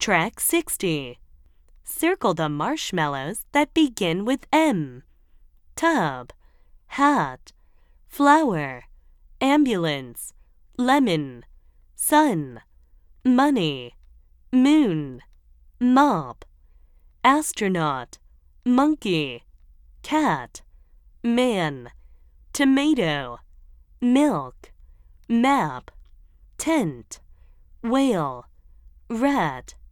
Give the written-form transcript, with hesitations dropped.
Track 60. Circle the marshmallows that begin with M. Tub, hat, flower, ambulance, lemon, sun, money, moon, mop, astronaut, monkey, cat, man, tomato, milk, map, tent, whale, rat,